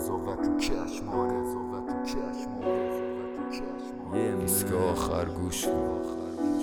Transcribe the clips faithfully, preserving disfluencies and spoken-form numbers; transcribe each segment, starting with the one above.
قضاوت رو چشم ها، قضاوت رو چشم ها، قضاوت رو چشم ها. یه ایستگاه آخر گوش کن.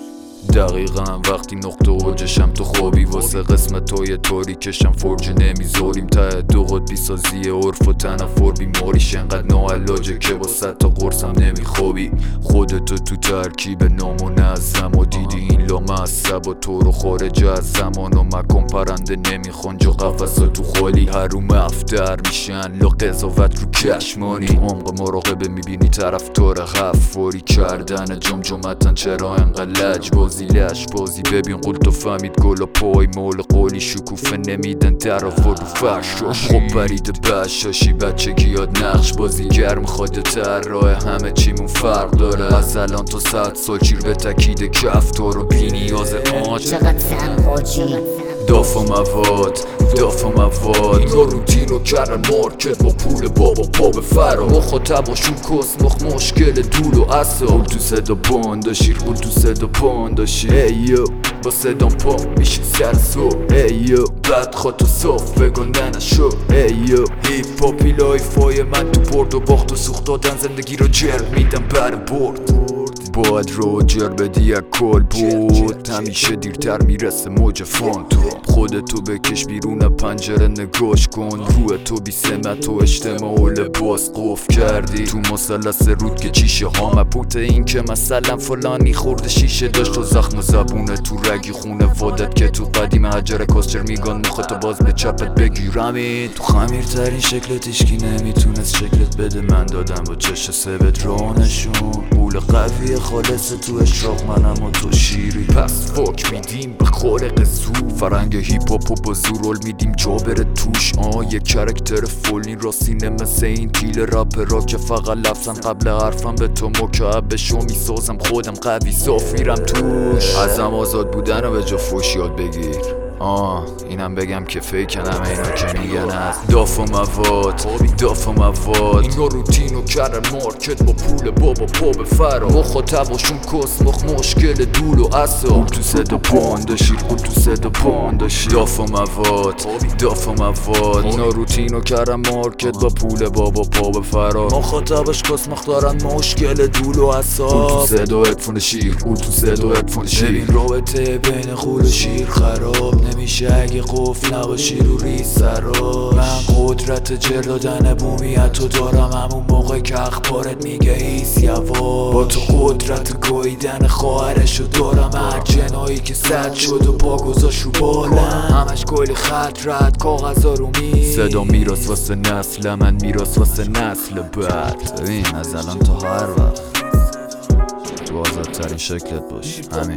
دقیقا وقتی نقطه اوجشم تو خوابی، واسه قسمت های طوری کشم فرج نمیذاریم. ته دو قطبی سازی عرف و تنفر بیماریش انقدر ناعلاجه که با صد تا قرصم نمیخوابی. خودتو تو ترکیب نامنظم و دیدی این لامصب و تو رو خارج از زمان و مکان پرنده نمیخوان جا قفصا تو خالی. هروم افتر میشن لا قضاوت رو کشمانی. تو عمق مراقبه میبینی طرفدار حفاری کردن جمجمتن چرا انقدر لجبازی لش بازی. ببین قول تو فهمید گلا پای مال قولی شکوفه نمیدن در آورد و فرشاشی. خب برید بشاشی بچگی یاد نقش بازی گرم خواده تر راه همه چیمون فرق داره. از الان تا صد سال چیر به تکید کف تو رو بی نیاز آج چقدر تنهاچی داف و مواد داف و مواد اینا روتین و کرن مارکت با پول بابا پا به فرا. مخاطب و شون کس مخ مشکل دول و اصا. قول تو صدا بانداشی قول تو صدا بانداشی ایو با صدام پا میشی سر سو ایو بعد خواد تو صاف بگنده نشو ایو هیپ هاپی لایفای من تو برد و باخت و سوخت دادن زندگی رو جرد میدم بر برد. باید رو جر بدی یک کل بود همیشه دیرتر میرسه موج فانتوم. خودتو بکش بیرون پنجره نگاش کن روح تو بی سمت و اجتماع و لباس قف کردی تو مثلث رود که چیشه ها مبوت این که مثلا فلانی خورده شیشه داشت و زخم زبونه تو رگی خونه وادت که تو قدیم حجر کاسچر میگن مختو باز به چپت بگیرمی. تو خمیرترین شکلت اشکی نمیتونست شکلت بده من دادم با چش سبت رانشون. قول قوی خالص تو اشراق منم و تو شیری پس فاک میدیم به خارق زور. فرنگ هیپ هاپ و با زور رول میدیم جا بره توش آه یه کرکتر فولین راستینه مثل این تیل رپ را که فقط لفظن قبل حرفم به تو مکعب شو میسازم خودم قوی صاف میرم توش. ازم آزاد بودن و به جا فوش یاد بگیر آه اینم بگم که فیکنم اینا که میگن از داف و مواد داف و مواد اینا روتین و کرن مارکت با پول بابا پا به فرا. مخاطب و شون کس مخ مشکل دول و اصا. قول تو صدا بانداشی قول تو صدا بانداشی داف و مواد داف و مواد اینا روتین و کرن مارکت با پول بابا پا به فرا. مخاطبش کس مخ دارن مشکل دول و اصا. قول تو صدا ادفون شیر قول تو صدا ادفون شیر. ببین رابطه بین خول و شیر خراب نمیشه اگه قفل نباشی رو ریز سراش. من قدرت جر دادن بومیت تو دارم همون موقع که اخبارت میگه ایس یوا. با تو قدرت گویدن خواهرشو دارم هر جنایی که صد شد و پا گذاش رو بالا. همش کلی خط رد کاغذا رو میز. صدا میراث واسه نسل من میراث واسه نسل بعد. ببین از الان تا هر وقت تو آزادترین شکلت باش همین.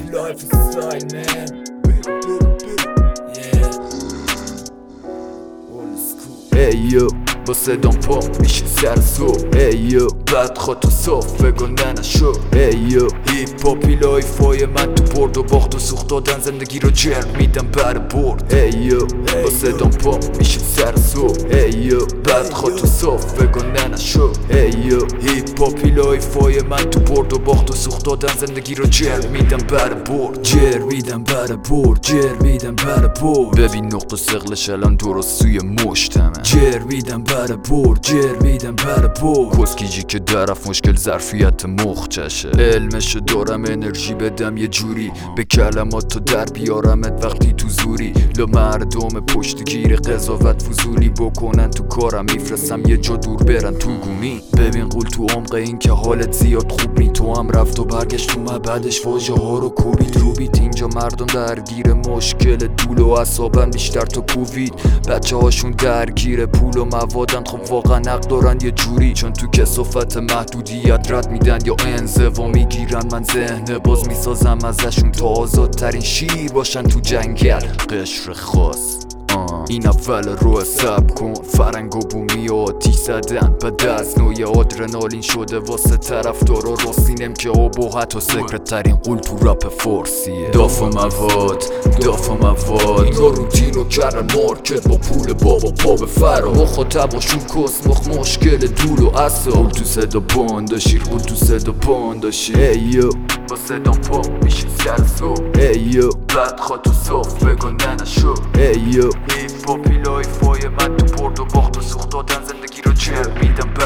ایو با صدام پا میشه سر سو ایو بعد خواد تو صاف بگنده نشو ایو هیپ هاپی لایفای من تو برد و باخت و سوخت دادن زندگی رو جرد میدم بر برد ایو با صدام پا میشه سر سو ایو بعد خواد تو صاف بگنده نشو ایو هیپ هاپی لایفای من تو برد و باخت و سوخت دادن زندگی رو جرد میدم بر برد جر میدم بر برد جر میدم بر برد. ببین نقطه سقلش الان درست سوی مشتمه جر میدم بر برد جر میدم بر برد. کسکیجی که درف مشکل ظرفیت مخچشه علمشو دارم انرژی بدم یه جوری به کلمات تو در بیارمت وقتی تو زوری. لا مردم پشت گیر قضاوت فضولی بکنن تو کارم میفرستم یه جا دور برن تو گونی. ببین قول تو عمق این که حالت زیاد خوب نی تو هم رفت و برگشت تو بعدش واژه ها رو کوبید روبید. اینجا مردم درگیر مشکل دول و اعصابن بیشتر تو کووید. بچه هاشون درگیر پول و موادن خب واقعا حق دارن یه جوری چون تو کثافت محدودیت رد میدن یا انزوا میگیرن. من ذهن باز میسازم ازشون تا آزادترین شیر باشن تو جنگل قشر خاص. این اول رو حساب کن فرنگ و بومی و آتیش زدن بعد از نوع آدرنالین شده واسه طرفدارا راستینم که ابهت و سکرت ترین قول تو رپ فارسیه. داف و مواد داف و مواد اینا روتین و کرن مارکت با پول بابا پا به فرا. مخاطب و شون کس مخ مشکل دول و اصا. قول تو صدا بانداشی قول تو صدا بانداشی ایو با صدام پا میشه سر سو ایو بعد خواد تو صاف بگنده نشو ایو هیپ هاپی لایفای من تو برد و باخت و سوخت دادن زندگی رو چرد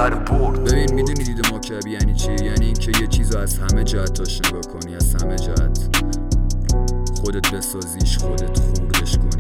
بر برد. ببین میدونی دید مکعبی یعنی چی؟ یعنی اینکه یه چیزو از همه جهتاش نگاه کنی، از همه جهت خودت بسازیش، خودت خوردش کنی.